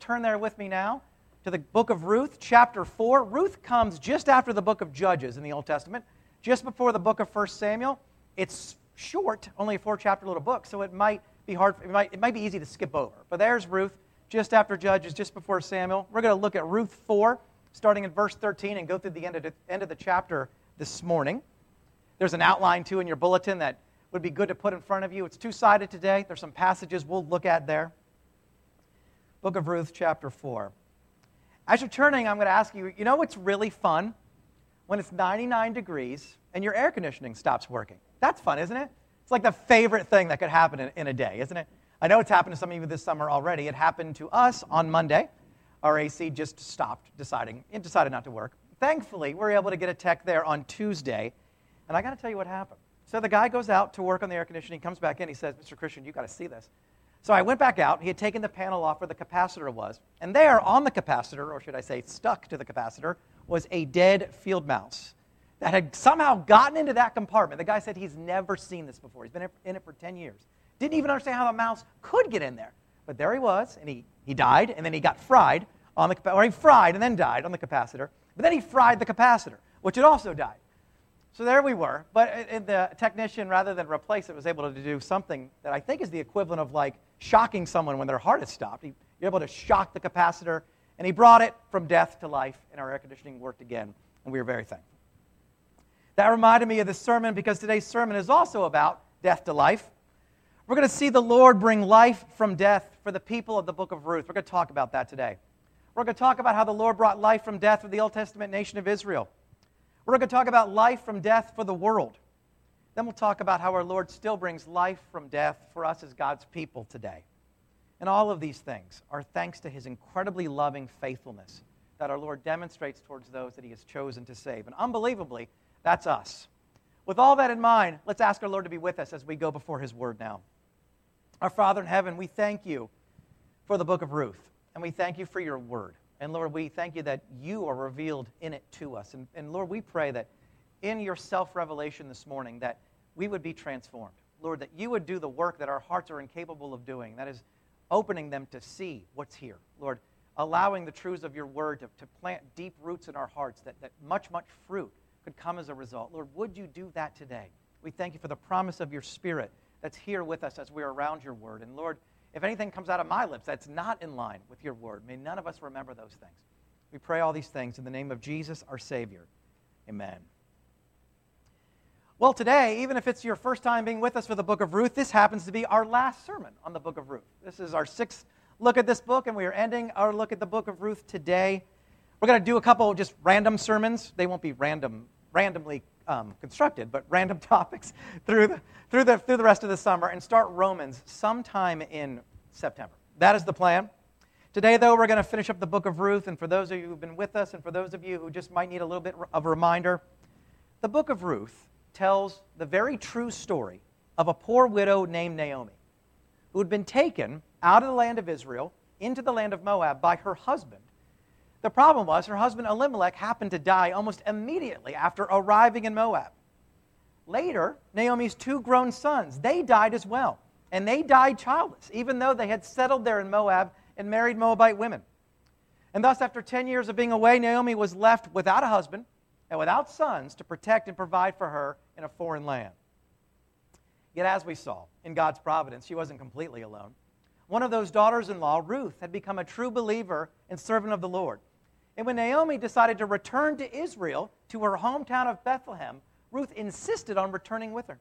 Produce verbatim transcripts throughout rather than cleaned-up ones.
turn there with me now to the book of Ruth, chapter four. Ruth comes just after the book of Judges in the Old Testament, just before the book of First Samuel. It's short, only a four-chapter little book, so it might be hard, it might, it might be easy to skip over. But there's Ruth, just after Judges, just before Samuel. We're going to look at Ruth four, starting in verse thirteen, and go through the end of the, end of the chapter this morning. There's an outline, too, in your bulletin that would be good to put in front of you. It's two-sided today. There's some passages we'll look at there. Book of Ruth, chapter four. As you're turning, I'm going to ask you, you know what's really fun? When it's ninety-nine degrees and your air conditioning stops working. That's fun, isn't it? It's like the favorite thing that could happen in, in a day, isn't it? I know it's happened to some of you this summer already. It happened to us on Monday. Our A C just stopped deciding, it decided not to work. Thankfully, we were able to get a tech there on Tuesday, and I got to tell you what happened. So the guy goes out to work on the air conditioning, comes back in, he says, Mister Christian, you've got to see this. So I went back out, he had taken the panel off where the capacitor was, and there on the capacitor, or should I say stuck to the capacitor, was a dead field mouse that had somehow gotten into that compartment. The guy said he's never seen this before. He's been in it for ten years. Didn't even understand how the mouse could get in there. But there he was, and he, he died, and then he got fried, on the or he fried and then died on the capacitor. But then he fried the capacitor, which had also died. So there we were. But the technician, rather than replace it, was able to do something that I think is the equivalent of like shocking someone when their heart has stopped. He, you're able to shock the capacitor, and he brought it from death to life, and our air conditioning worked again, and we were very thankful. That reminded me of this sermon because today's sermon is also about death to life. We're going to see the Lord bring life from death for the people of the book of Ruth. We're going to talk about that today. We're going to talk about how the Lord brought life from death for the Old Testament nation of Israel. We're going to talk about life from death for the world. Then we'll talk about how our Lord still brings life from death for us as God's people today. And all of these things are thanks to His incredibly loving faithfulness that our Lord demonstrates towards those that He has chosen to save. And unbelievably, that's us. With all that in mind, let's ask our Lord to be with us as we go before His Word now. Our Father in heaven, we thank You for the book of Ruth, and we thank You for Your Word. And Lord, we thank You that You are revealed in it to us. And, and Lord, we pray that in Your self-revelation this morning, that we would be transformed. Lord, that You would do the work that our hearts are incapable of doing, that is opening them to see what's here. Lord, allowing the truths of Your Word to, to plant deep roots in our hearts, that, that much, much fruit could come as a result. Lord, would You do that today? We thank You for the promise of Your Spirit that's here with us as we're around Your Word. And Lord, if anything comes out of my lips that's not in line with Your Word, may none of us remember those things. We pray all these things in the name of Jesus, our Savior. Amen. Well, today, even if it's your first time being with us for the book of Ruth, this happens to be our last sermon on the book of Ruth. This is our sixth look at this book, and we are ending our look at the book of Ruth today. We're going to do a couple just random sermons. They won't be random, randomly um, constructed, but random topics through the, through, the, through the rest of the summer, and start Romans sometime in September. That is the plan. Today, though, we're going to finish up the book of Ruth, and for those of you who've been with us, and for those of you who just might need a little bit of a reminder, the book of Ruth tells the very true story of a poor widow named Naomi, who had been taken out of the land of Israel into the land of Moab by her husband. The problem was her husband Elimelech happened to die almost immediately after arriving in Moab. Later, Naomi's two grown sons, they died as well, and they died childless, even though they had settled there in Moab and married Moabite women. And thus, after ten years of being away, Naomi was left without a husband and without sons to protect and provide for her in a foreign land. Yet as we saw, in God's providence, she wasn't completely alone. One of those daughters-in-law, Ruth, had become a true believer and servant of the Lord. And when Naomi decided to return to Israel, to her hometown of Bethlehem, Ruth insisted on returning with her.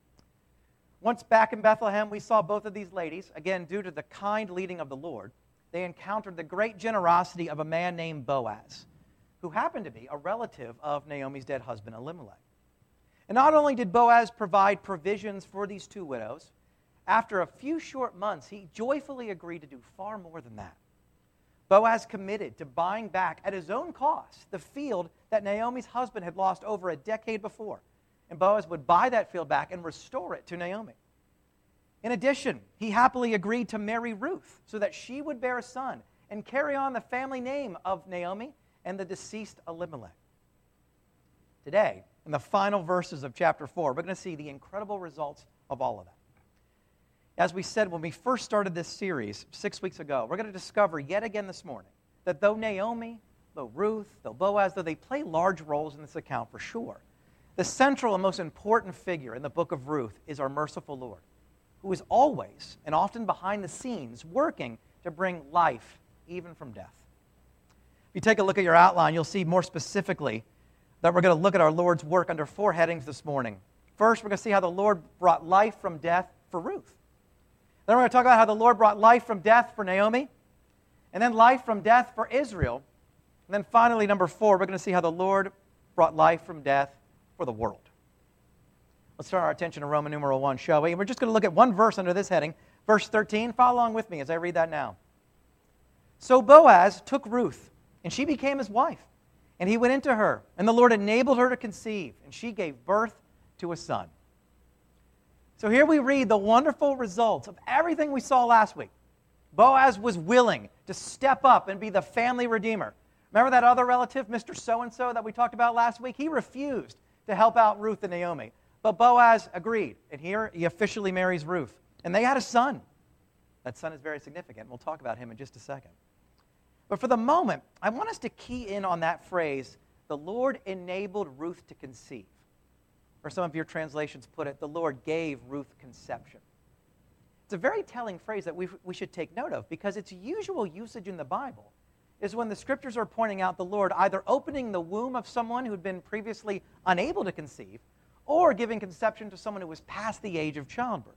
Once back in Bethlehem, we saw both of these ladies, again, due to the kind leading of the Lord, they encountered the great generosity of a man named Boaz, who happened to be a relative of Naomi's dead husband, Elimelech. And not only did Boaz provide provisions for these two widows, after a few short months, he joyfully agreed to do far more than that. Boaz committed to buying back at his own cost the field that Naomi's husband had lost over a decade before. And Boaz would buy that field back and restore it to Naomi. In addition, he happily agreed to marry Ruth so that she would bear a son and carry on the family name of Naomi and the deceased Elimelech. Today, in the final verses of chapter four, we're going to see the incredible results of all of that. As we said when we first started this series six weeks ago, we're going to discover yet again this morning that though Naomi, though Ruth, though Boaz, though they play large roles in this account for sure, the central and most important figure in the book of Ruth is our merciful Lord, who is always and often behind the scenes working to bring life even from death. If you take a look at your outline, you'll see more specifically that we're going to look at our Lord's work under four headings this morning. First, we're going to see how the Lord brought life from death for Ruth. Then we're going to talk about how the Lord brought life from death for Naomi, and then life from death for Israel. And then finally, number four, we're going to see how the Lord brought life from death for the world. Let's turn our attention to Roman numeral one, shall we? And we're just going to look at one verse under this heading, verse thirteen. Follow along with me as I read that now. So Boaz took Ruth, and she became his wife. And he went into her, and the Lord enabled her to conceive, and she gave birth to a son. So here we read the wonderful results of everything we saw last week. Boaz was willing to step up and be the family redeemer. Remember that other relative, Mister So-and-so, that we talked about last week? He refused to help out Ruth and Naomi. But Boaz agreed, and here he officially marries Ruth. And they had a son. That son is very significant. We'll talk about him in just a second. But for the moment, I want us to key in on that phrase, the Lord enabled Ruth to conceive. Or some of your translations put it, the Lord gave Ruth conception. It's a very telling phrase that we, we should take note of because its usual usage in the Bible is when the Scriptures are pointing out the Lord either opening the womb of someone who had been previously unable to conceive or giving conception to someone who was past the age of childbirth.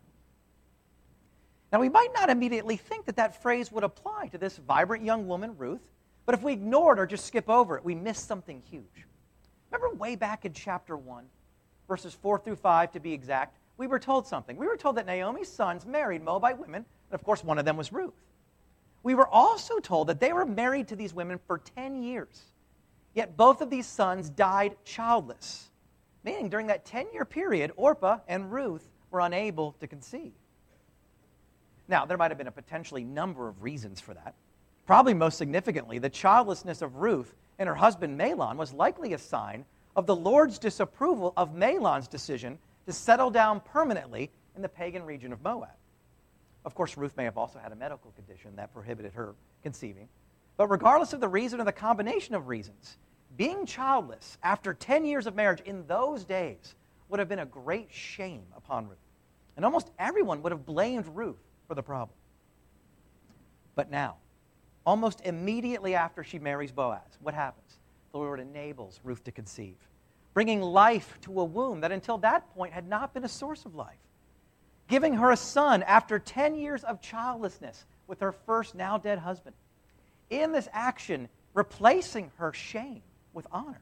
Now, we might not immediately think that that phrase would apply to this vibrant young woman, Ruth, but if we ignore it or just skip over it, we miss something huge. Remember way back in chapter one, verses four through five to be exact, we were told something. We were told that Naomi's sons married Moabite women, and of course one of them was Ruth. We were also told that they were married to these women for ten years, yet both of these sons died childless, meaning during that ten-year period, Orpah and Ruth were unable to conceive. Now, there might have been a potentially number of reasons for that. Probably most significantly, the childlessness of Ruth and her husband Mahlon was likely a sign of the Lord's disapproval of Mahlon's decision to settle down permanently in the pagan region of Moab. Of course, Ruth may have also had a medical condition that prohibited her conceiving. But regardless of the reason or the combination of reasons, being childless after ten years of marriage in those days would have been a great shame upon Ruth. And almost everyone would have blamed Ruth for the problem. But now, almost immediately after she marries Boaz, what happens? The Lord enables Ruth to conceive, bringing life to a womb that until that point had not been a source of life, giving her a son after ten years of childlessness with her first now dead husband. In this action, replacing her shame with honor.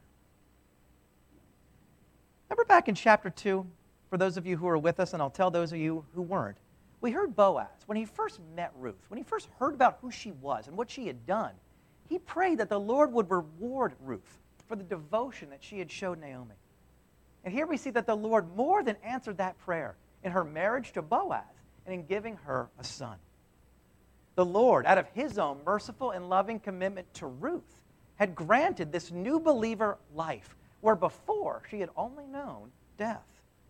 Remember back in chapter two, for those of you who were with us, and I'll tell those of you who weren't, we heard Boaz, when he first met Ruth, when he first heard about who she was and what she had done, he prayed that the Lord would reward Ruth for the devotion that she had showed Naomi. And here we see that the Lord more than answered that prayer in her marriage to Boaz and in giving her a son. The Lord, out of his own merciful and loving commitment to Ruth, had granted this new believer life, where before she had only known death.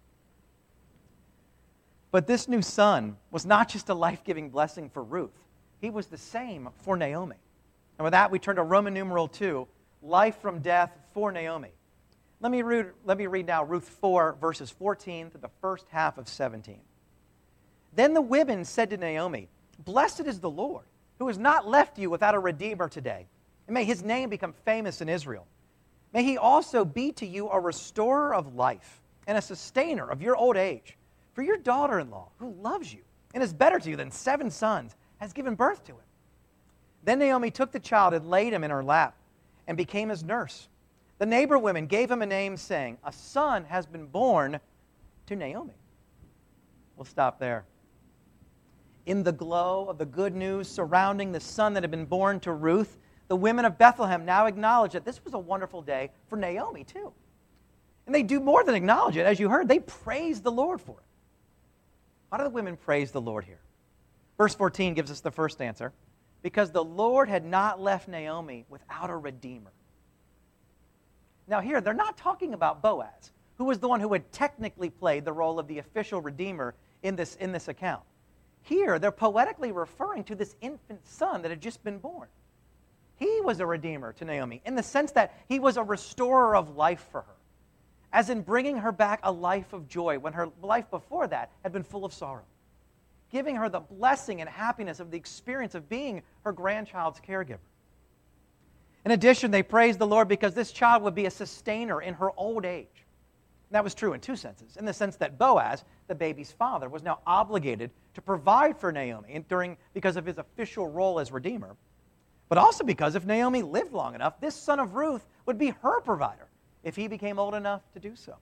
But this new son was not just a life-giving blessing for Ruth. He was the same for Naomi. And with that, we turn to Roman numeral two, life from death for Naomi. Let me read, let me read now Ruth four, verses fourteen to the first half of seventeen. Then the women said to Naomi, "Blessed is the Lord, who has not left you without a redeemer today. And may his name become famous in Israel. May he also be to you a restorer of life and a sustainer of your old age. For your daughter-in-law, who loves you and is better to you than seven sons, has given birth to him." Then Naomi took the child and laid him in her lap and became his nurse. The neighbor women gave him a name, saying, "A son has been born to Naomi." We'll stop there. In the glow of the good news surrounding the son that had been born to Ruth, the women of Bethlehem now acknowledge that this was a wonderful day for Naomi too. And they do more than acknowledge it. As you heard, they praise the Lord for it. Why do the women praise the Lord here? Verse fourteen gives us the first answer. Because the Lord had not left Naomi without a redeemer. Now here, they're not talking about Boaz, who was the one who had technically played the role of the official redeemer in this, in this account. here they're poetically referring to this infant son that had just been born. He was a redeemer to Naomi in the sense that he was a restorer of life for her, as in bringing her back a life of joy when her life before that had been full of sorrow, giving her the blessing and happiness of the experience of being her grandchild's caregiver. In addition, they praised the Lord because this child would be a sustainer in her old age. And that was true in two senses. In the sense that Boaz, the baby's father, was now obligated to provide for Naomi during, because of his official role as redeemer, but also because if Naomi lived long enough, this son of Ruth would be her provider if he became old enough to do so.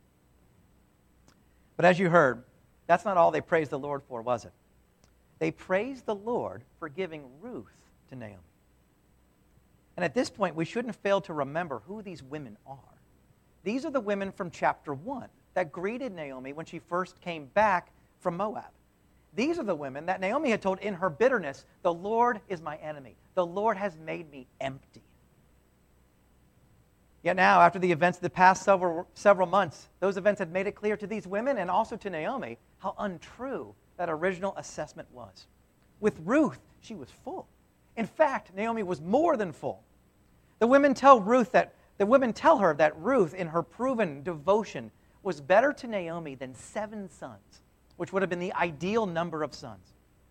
But as you heard, that's not all they praised the Lord for, was it? They praised the Lord for giving Ruth to Naomi. And at this point, we shouldn't fail to remember who these women are. These are the women from chapter one that greeted Naomi when she first came back from Moab. These are the women that Naomi had told in her bitterness, the Lord is my enemy. The Lord has made me empty. Yet now, after the events of the past several, several months, those events had made it clear to these women and also to Naomi how untrue that original assessment was. With Ruth, she was full. In fact, Naomi was more than full. The women tell Ruth that the women tell her that Ruth, in her proven devotion, was better to Naomi than seven sons, which would have been the ideal number of sons.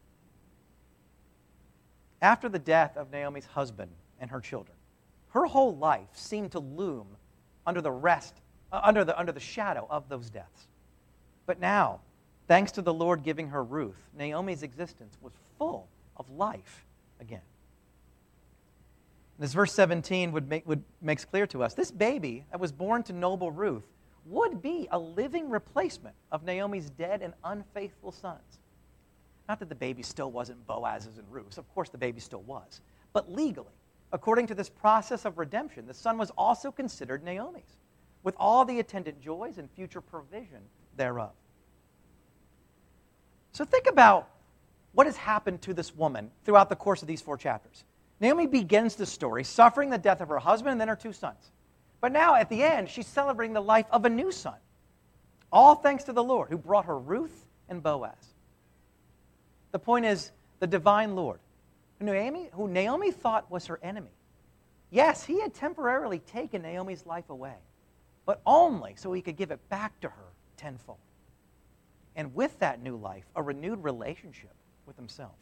After the death of Naomi's husband and her children, her whole life seemed to loom under the rest, uh, under the under the shadow of those deaths. But now, thanks to the Lord giving her Ruth, Naomi's existence was full of life again. And as verse seventeen would make would makes clear to us, this baby that was born to noble Ruth would be a living replacement of Naomi's dead and unfaithful sons. Not that the baby still wasn't Boaz's and Ruth's. Of course the baby still was. But legally, according to this process of redemption, the son was also considered Naomi's, with all the attendant joys and future provision thereof. So think about what has happened to this woman throughout the course of these four chapters. Naomi begins the story suffering the death of her husband and then her two sons. But now, at the end, she's celebrating the life of a new son. All thanks to the Lord, who brought her Ruth and Boaz. The point is, the divine Lord, who Naomi, who Naomi thought was her enemy. Yes, he had temporarily taken Naomi's life away, but only so he could give it back to her tenfold. And with that new life, a renewed relationship with himself.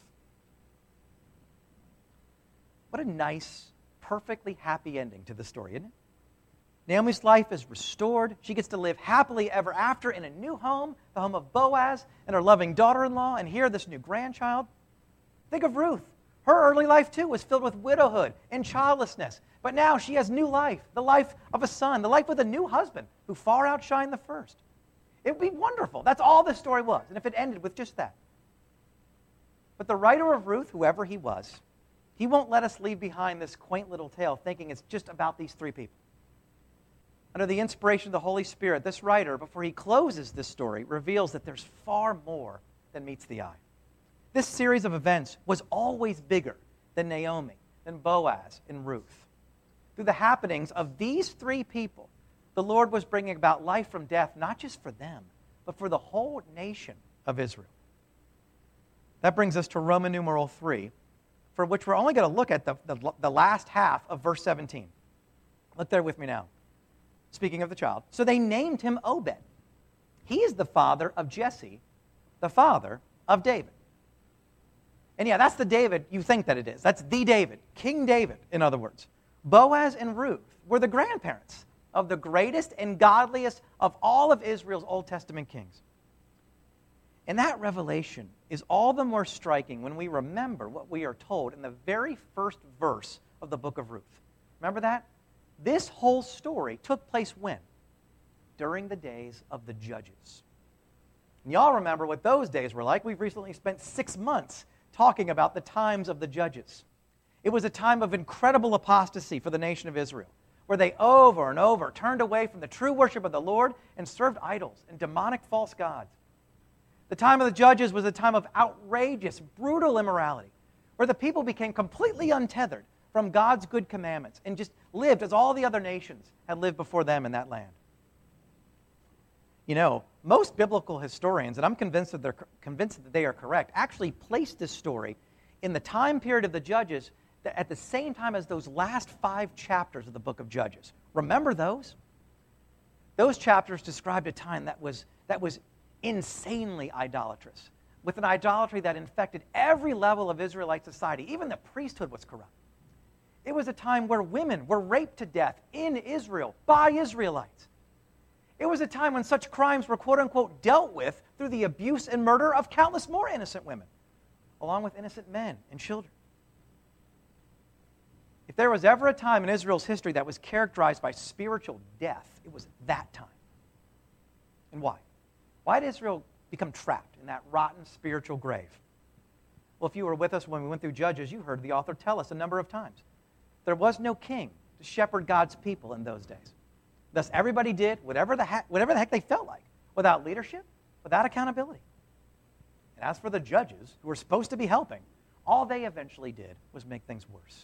What a nice, perfectly happy ending to the story, isn't it? Naomi's life is restored. She gets to live happily ever after in a new home, the home of Boaz and her loving daughter-in-law, and here this new grandchild. Think of Ruth. Her early life, too, was filled with widowhood and childlessness. But now she has new life, the life of a son, the life with a new husband who far outshined the first. It would be wonderful. That's all this story was, and if it ended with just that. But the writer of Ruth, whoever he was, he won't let us leave behind this quaint little tale thinking it's just about these three people. Under the inspiration of the Holy Spirit, this writer, before he closes this story, reveals that there's far more than meets the eye. This series of events was always bigger than Naomi, than Boaz, and Ruth. Through the happenings of these three people, the Lord was bringing about life from death, not just for them, but for the whole nation of Israel. That brings us to Roman numeral three, for which we're only going to look at the, the, the last half of verse seventeen. Look there with me now. Speaking of the child. So they named him Obed. He is the father of Jesse, the father of David. And yeah, that's the David you think that it is. That's the David, King David, in other words. Boaz and Ruth were the grandparents of the greatest and godliest of all of Israel's Old Testament kings. And that revelation is all the more striking when we remember what we are told in the very first verse of the book of Ruth. Remember that? This whole story took place when? During the days of the judges. And y'all remember what those days were like. We've recently spent six months talking about the times of the judges. It was a time of incredible apostasy for the nation of Israel, where they over and over turned away from the true worship of the Lord and served idols and demonic false gods. The time of the judges was a time of outrageous, brutal immorality, where the people became completely untethered from God's good commandments and just lived as all the other nations had lived before them in that land. You know, most biblical historians, and I'm convinced that they're convinced that they are correct, actually place this story in the time period of the Judges that at the same time as those last five chapters of the book of Judges. Remember those? Those chapters described a time that was, that was insanely idolatrous, with an idolatry that infected every level of Israelite society. Even the priesthood was corrupt. It was a time where women were raped to death in Israel by Israelites. It was a time when such crimes were quote-unquote dealt with through the abuse and murder of countless more innocent women, along with innocent men and children. If there was ever a time in Israel's history that was characterized by spiritual death, it was that time. And why? Why did Israel become trapped in that rotten spiritual grave? Well, if you were with us when we went through Judges, you heard the author tell us a number of times. There was no king to shepherd God's people in those days. Thus, everybody did whatever the heck, whatever the heck they felt like, without leadership, without accountability. And as for the judges, who were supposed to be helping, all they eventually did was make things worse.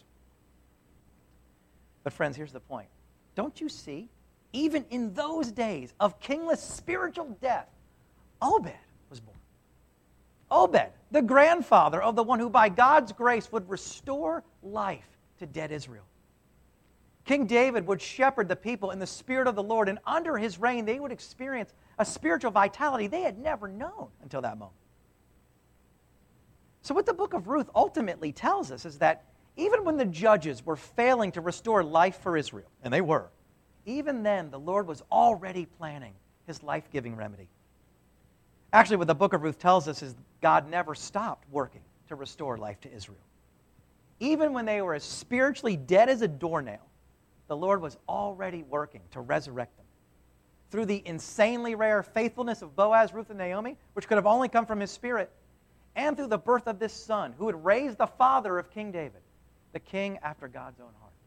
But friends, here's the point. Don't you see? Even in those days of kingless spiritual death, Obed was born. Obed, the grandfather of the one who by God's grace would restore life to dead Israel. King David would shepherd the people in the Spirit of the Lord, and under his reign, they would experience a spiritual vitality they had never known until that moment. So what the book of Ruth ultimately tells us is that even when the judges were failing to restore life for Israel, and they were, even then the Lord was already planning his life-giving remedy. Actually, what the book of Ruth tells us is God never stopped working to restore life to Israel. Even when they were as spiritually dead as a doornail, the Lord was already working to resurrect them. Through the insanely rare faithfulness of Boaz, Ruth, and Naomi, which could have only come from his spirit, and through the birth of this son, who would raise the father of King David, the king after God's own heart.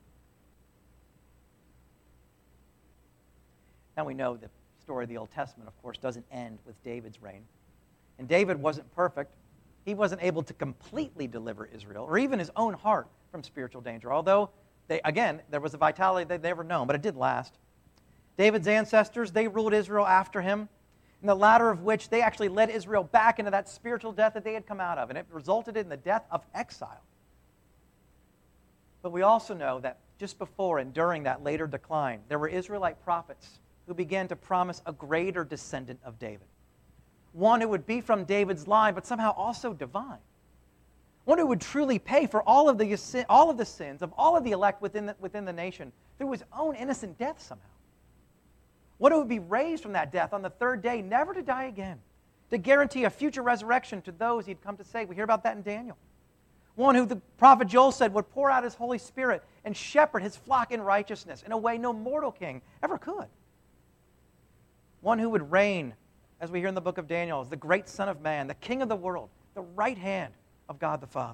Now we know the story of the Old Testament, of course, doesn't end with David's reign. And David wasn't perfect. He wasn't able to completely deliver Israel, or even his own heart, from spiritual danger, although They, again, there was a vitality they'd never known, but it did last. David's ancestors, they ruled Israel after him, in the latter of which they actually led Israel back into that spiritual death that they had come out of, and it resulted in the death of exile. But we also know that just before and during that later decline, there were Israelite prophets who began to promise a greater descendant of David, one who would be from David's line, but somehow also divine. One who would truly pay for all of the, all of the sins of all of the elect within the, within the nation through his own innocent death somehow. One who would be raised from that death on the third day, never to die again, to guarantee a future resurrection to those he'd come to save. We hear about that in Daniel. One who the prophet Joel said would pour out his Holy Spirit and shepherd his flock in righteousness in a way no mortal king ever could. One who would reign, as we hear in the book of Daniel, as the great Son of Man, the King of the world, the right hand of God the Father.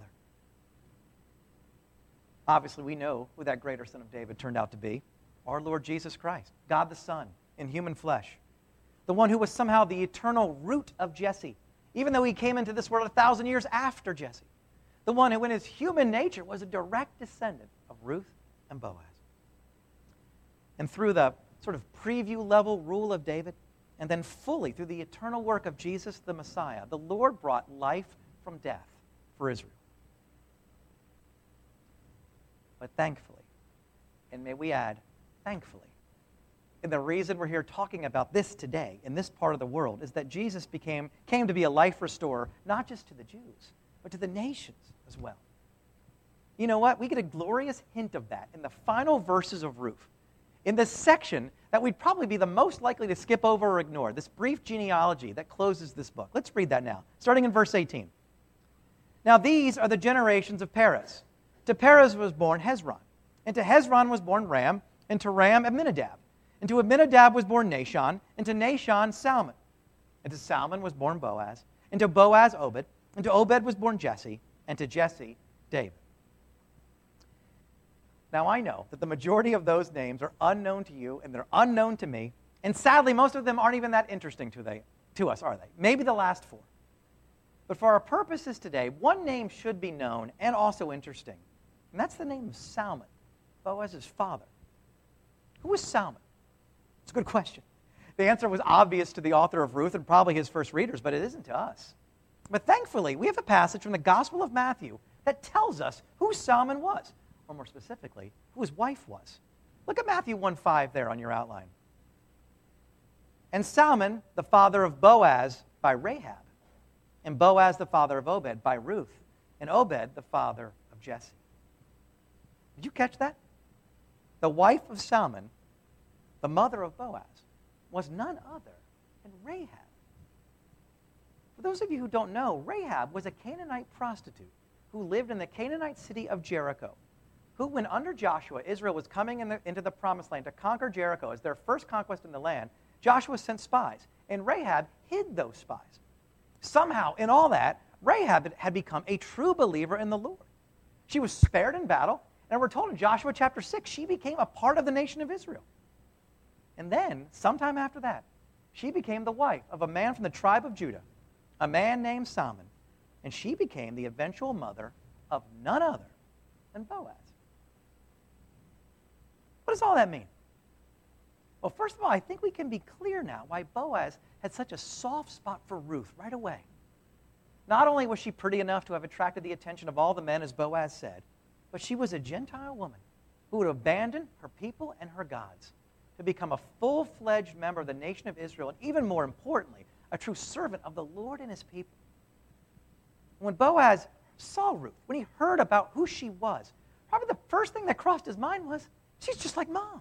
Obviously, we know who that greater Son of David turned out to be. Our Lord Jesus Christ, God the Son, in human flesh. The one who was somehow the eternal root of Jesse, even though he came into this world a thousand years after Jesse. The one who in his human nature was a direct descendant of Ruth and Boaz. And through the sort of preview level rule of David, and then fully through the eternal work of Jesus the Messiah, the Lord brought life from death for Israel. But thankfully, and may we add, thankfully, and the reason we're here talking about this today in this part of the world is that Jesus became, came to be a life restorer, not just to the Jews, but to the nations as well. You know what? We get a glorious hint of that in the final verses of Ruth. In this section that we'd probably be the most likely to skip over or ignore, this brief genealogy that closes this book. Let's read that now, starting in verse eighteen. Now these are the generations of Perez. To Perez was born Hezron, and to Hezron was born Ram, and to Ram Amminadab, and to Amminadab was born Nahshon, and to Nahshon Salmon, and to Salmon was born Boaz, and to Boaz Obed, and to Obed was born Jesse, and to Jesse David. Now I know that the majority of those names are unknown to you, and they're unknown to me, and sadly most of them aren't even that interesting to, they, to us, are they? Maybe the last four. But for our purposes today, one name should be known and also interesting. And that's the name of Salmon, Boaz's father. Who was Salmon? It's a good question. The answer was obvious to the author of Ruth and probably his first readers, but it isn't to us. But thankfully, we have a passage from the Gospel of Matthew that tells us who Salmon was, or more specifically, who his wife was. Look at Matthew one five there on your outline. And Salmon, the father of Boaz, by Rahab, and Boaz, the father of Obed, by Ruth, and Obed, the father of Jesse. Did you catch that? The wife of Salmon, the mother of Boaz, was none other than Rahab. For those of you who don't know, Rahab was a Canaanite prostitute who lived in the Canaanite city of Jericho, who, when under Joshua, Israel was coming in the, into the promised land to conquer Jericho as their first conquest in the land, Joshua sent spies, and Rahab hid those spies. Somehow, in all that, Rahab had become a true believer in the Lord. She was spared in battle, and we're told in Joshua chapter six, she became a part of the nation of Israel. And then, sometime after that, she became the wife of a man from the tribe of Judah, a man named Salmon, and she became the eventual mother of none other than Boaz. What does all that mean? Well, first of all, I think we can be clear now why Boaz had such a soft spot for Ruth right away. Not only was she pretty enough to have attracted the attention of all the men, as Boaz said, but she was a Gentile woman who would abandon her people and her gods to become a full-fledged member of the nation of Israel, and even more importantly, a true servant of the Lord and his people. When Boaz saw Ruth, when he heard about who she was, probably the first thing that crossed his mind was, she's just like Mom.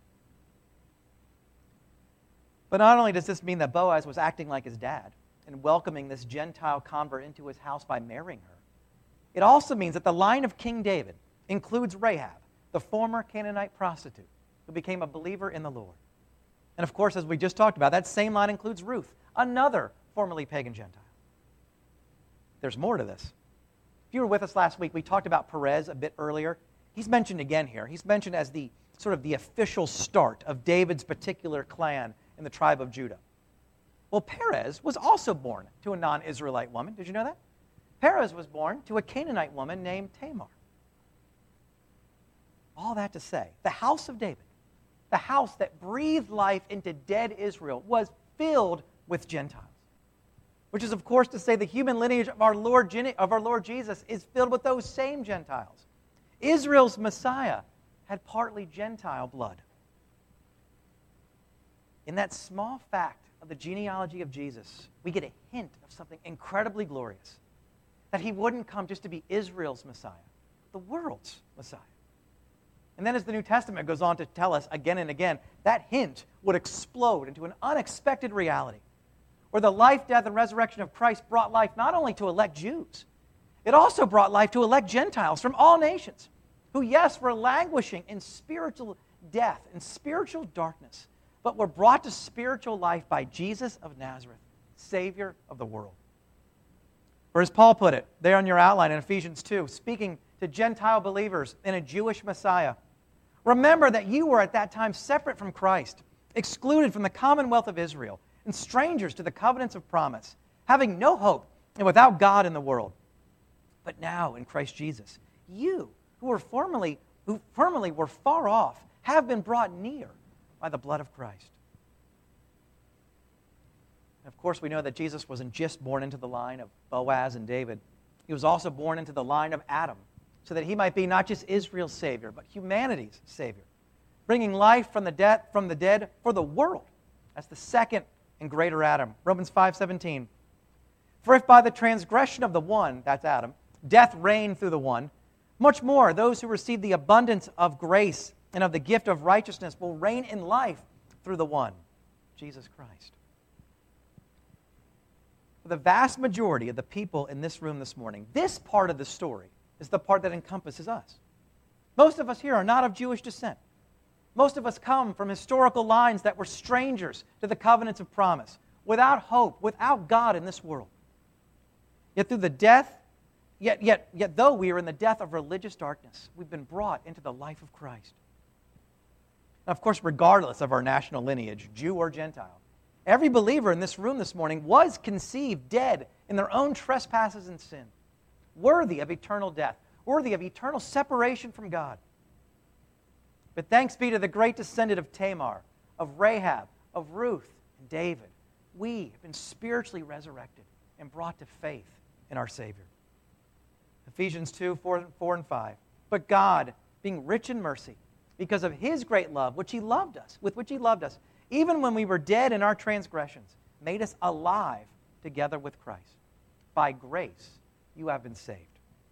But not only does this mean that Boaz was acting like his dad and welcoming this Gentile convert into his house by marrying her, it also means that the line of King David includes Rahab, the former Canaanite prostitute, who became a believer in the Lord. And of course, as we just talked about, that same line includes Ruth, another formerly pagan Gentile. There's more to this. If you were with us last week, we talked about Perez a bit earlier. He's mentioned again here. He's mentioned as the sort of the official start of David's particular clan in the tribe of Judah. Well, Perez was also born to a non-Israelite woman. Did you know that? Perez was born to a Canaanite woman named Tamar. All that to say, the house of David, the house that breathed life into dead Israel, was filled with Gentiles. Which is, of course, to say the human lineage of our Lord, of our Lord Jesus is filled with those same Gentiles. Israel's Messiah had partly Gentile blood. In that small fact of the genealogy of Jesus, we get a hint of something incredibly glorious. That he wouldn't come just to be Israel's Messiah, the world's Messiah. And then as the New Testament goes on to tell us again and again, that hint would explode into an unexpected reality, where the life, death, and resurrection of Christ brought life not only to elect Jews, it also brought life to elect Gentiles from all nations, who, yes, were languishing in spiritual death and spiritual darkness, but were brought to spiritual life by Jesus of Nazareth, Savior of the world. Or as Paul put it, there on your outline in Ephesians two, speaking to Gentile believers in a Jewish Messiah, remember that you were at that time separate from Christ, excluded from the commonwealth of Israel, and strangers to the covenants of promise, having no hope and without God in the world. But now in Christ Jesus, you who were formerly, who formerly were far off, have been brought near by the blood of Christ. And of course, we know that Jesus wasn't just born into the line of Boaz and David. He was also born into the line of Adam, so that he might be not just Israel's Savior, but humanity's Savior, bringing life from the dead, from the dead for the world as the second and greater Adam. Romans five seventeen. For if by the transgression of the one, that's Adam, death reigned through the one, much more those who receive the abundance of grace and of the gift of righteousness will reign in life through the one, Jesus Christ. For the vast majority of the people in this room this morning, this part of the story is the part that encompasses us. Most of us here are not of Jewish descent. Most of us come from historical lines that were strangers to the covenants of promise, without hope, without God in this world. Yet through the death, yet, yet, yet though we are in the death of religious darkness, we've been brought into the life of Christ. Now, of course, regardless of our national lineage, Jew or Gentile, every believer in this room this morning was conceived dead in their own trespasses and sin, worthy of eternal death, worthy of eternal separation from God. But thanks be to the great descendant of Tamar, of Rahab, of Ruth, David, we have been spiritually resurrected and brought to faith in our Savior. Ephesians two, four, four and five. But God, being rich in mercy, because of His great love, which He loved us, with which He loved us, even when we were dead in our transgressions, made us alive together with Christ. By grace, you have been saved.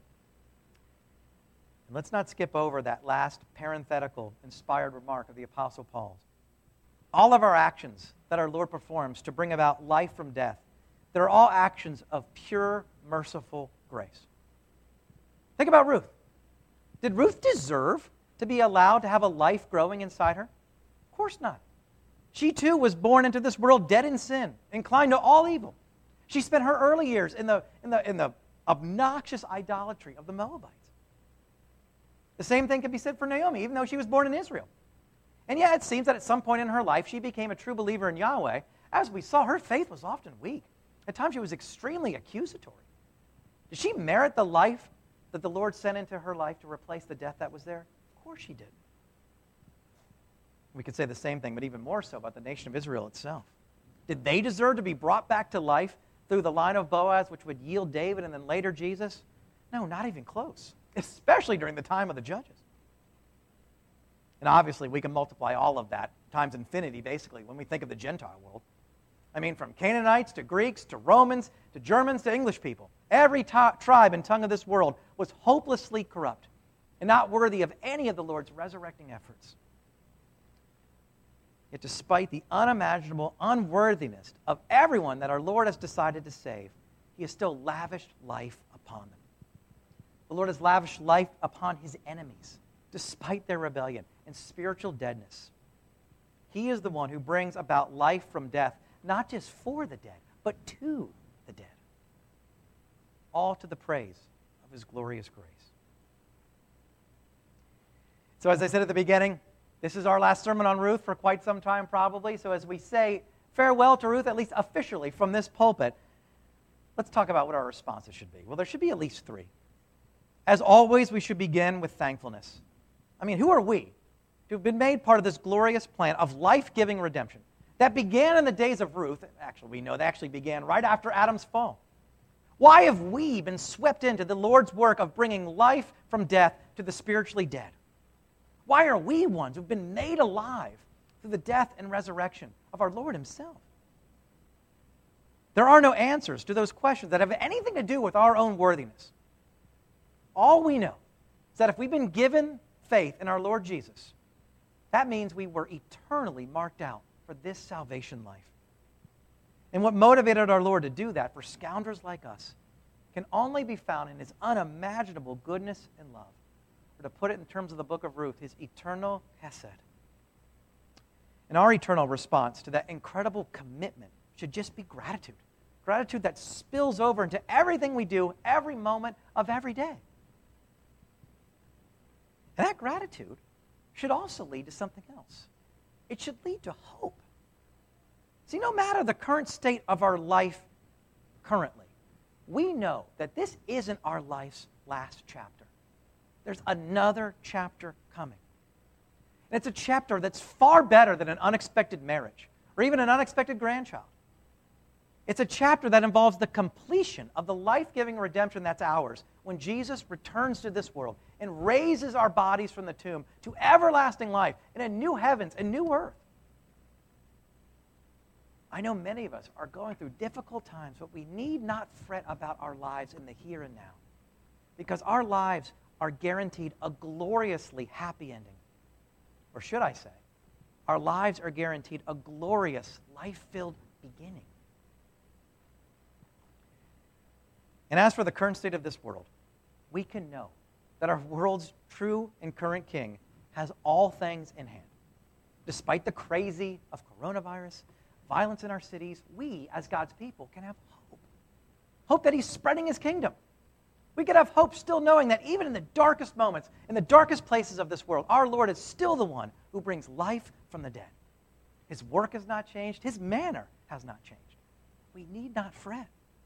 And let's not skip over that last parenthetical, inspired remark of the Apostle Paul's. All of our actions that our Lord performs to bring about life from death, they're all actions of pure, merciful grace. Think about Ruth. Did Ruth deserve to be allowed to have a life growing inside her? Of course not. She too was born into this world dead in sin, inclined to all evil. She spent her early years in the, in the, in the obnoxious idolatry of the Moabites. The same thing could be said for Naomi, even though she was born in Israel. And yet it seems that at some point in her life, she became a true believer in Yahweh. As we saw, her faith was often weak. At times, she was extremely accusatory. Did she merit the life that the Lord sent into her life to replace the death that was there? Of course she did. We could say the same thing, but even more so about the nation of Israel itself. Did they deserve to be brought back to life through the line of Boaz, which would yield David and then later Jesus? No, not even close, especially during the time of the judges. And obviously, we can multiply all of that times infinity, basically, when we think of the Gentile world. I mean, from Canaanites to Greeks to Romans to Germans to English people. Every t- tribe and tongue of this world was hopelessly corrupt and not worthy of any of the Lord's resurrecting efforts. Yet despite the unimaginable unworthiness of everyone that our Lord has decided to save, He has still lavished life upon them. The Lord has lavished life upon His enemies, despite their rebellion and spiritual deadness. He is the one who brings about life from death, not just for the dead, but to the dead. All to the praise of His glorious grace. So as I said at the beginning, this is our last sermon on Ruth for quite some time probably. So as we say farewell to Ruth, at least officially from this pulpit, let's talk about what our responses should be. Well, there should be at least three. As always, we should begin with thankfulness. I mean, who are we to have been made part of this glorious plan of life-giving redemption that began in the days of Ruth? Actually, we know that actually began right after Adam's fall. Why have we been swept into the Lord's work of bringing life from death to the spiritually dead? Why are we ones who've been made alive through the death and resurrection of our Lord Himself? There are no answers to those questions that have anything to do with our own worthiness. All we know is that if we've been given faith in our Lord Jesus, that means we were eternally marked out for this salvation life. And what motivated our Lord to do that for scoundrels like us can only be found in His unimaginable goodness and love. Or to put it in terms of the book of Ruth, His eternal chesed. And our eternal response to that incredible commitment should just be gratitude. Gratitude that spills over into everything we do every moment of every day. And that gratitude should also lead to something else. It should lead to hope. See, no matter the current state of our life currently, we know that this isn't our life's last chapter. There's another chapter coming. And it's a chapter that's far better than an unexpected marriage or even an unexpected grandchild. It's a chapter that involves the completion of the life-giving redemption that's ours when Jesus returns to this world and raises our bodies from the tomb to everlasting life in a new heavens and new earth. I know many of us are going through difficult times, but we need not fret about our lives in the here and now, because our lives are guaranteed a gloriously happy ending. Or should I say, our lives are guaranteed a glorious, life-filled beginning. And as for the current state of this world, we can know that our world's true and current King has all things in hand. Despite the crazy of coronavirus, violence in our cities, we, as God's people, can have hope. Hope that He's spreading His kingdom. We can have hope still knowing that even in the darkest moments, in the darkest places of this world, our Lord is still the one who brings life from the dead. His work has not changed. His manner has not changed. We need not fret.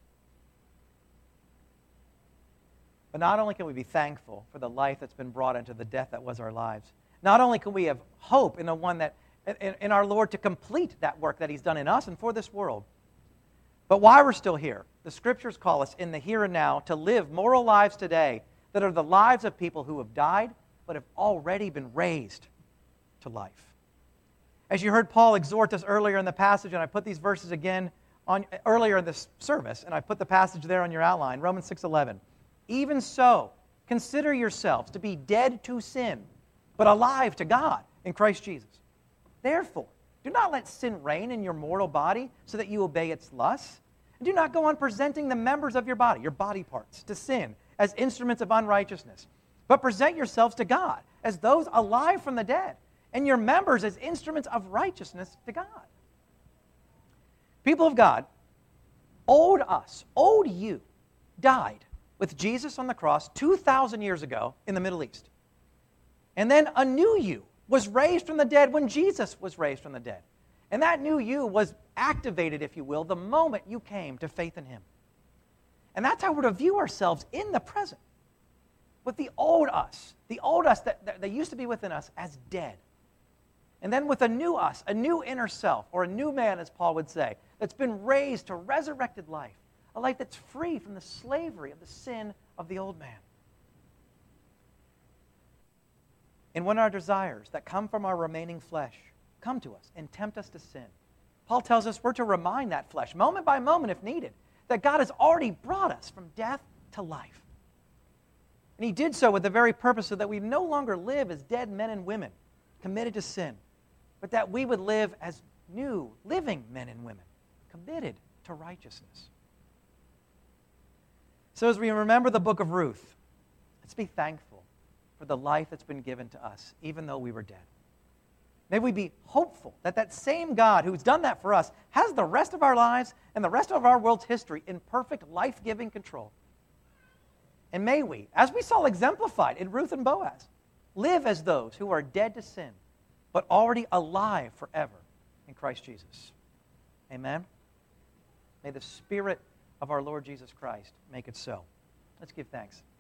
But not only can we be thankful for the life that's been brought into the death that was our lives, not only can we have hope in the one that in, in our Lord to complete that work that he's done in us and for this world. But while we're still here, the Scriptures call us in the here and now to live moral lives today that are the lives of people who have died but have already been raised to life. As you heard Paul exhort us earlier in the passage, and I put these verses again on earlier in this service, and I put the passage there on your outline, Romans six eleven. Even so, consider yourselves to be dead to sin, but alive to God in Christ Jesus. Therefore, do not let sin reign in your mortal body so that you obey its lusts. And do not go on presenting the members of your body, your body parts, to sin as instruments of unrighteousness. But present yourselves to God as those alive from the dead, and your members as instruments of righteousness to God. People of God, old us, old you, died with Jesus on the cross two thousand years ago in the Middle East. And then a new you was raised from the dead when Jesus was raised from the dead. And that new you was activated, if you will, the moment you came to faith in him. And that's how we're to view ourselves in the present. With the old us, the old us that, that, that used to be within us as dead. And then with a new us, a new inner self, or a new man, as Paul would say, that's been raised to resurrected life, a life that's free from the slavery of the sin of the old man. And when our desires that come from our remaining flesh come to us and tempt us to sin, Paul tells us we're to remind that flesh, moment by moment if needed, that God has already brought us from death to life. And he did so with the very purpose so that we no longer live as dead men and women committed to sin, but that we would live as new, living men and women committed to righteousness. So as we remember the book of Ruth, let's be thankful for the life that's been given to us, even though we were dead. May we be hopeful that that same God who's done that for us has the rest of our lives and the rest of our world's history in perfect life-giving control. And may we, as we saw exemplified in Ruth and Boaz, live as those who are dead to sin, but already alive forever in Christ Jesus. Amen? May the Spirit of our Lord Jesus Christ make it so. Let's give thanks.